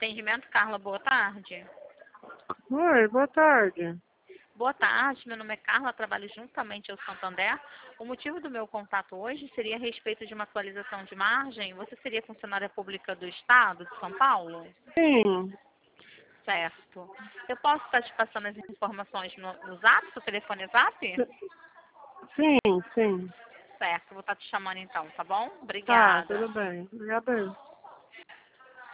Atendimento, Carla, boa tarde. Oi, boa tarde. Boa tarde, meu nome é Carla, trabalho juntamente ao Santander. O motivo do meu contato hoje seria a respeito de uma atualização de margem. Você seria funcionária pública do Estado de São Paulo? Sim, Certo. Eu posso estar te passando as informações no Zap, no telefone Zap? sim, sim. Certo, vou estar te chamando então, tá bom? Tá, Obrigada. tudo bem. Obrigada.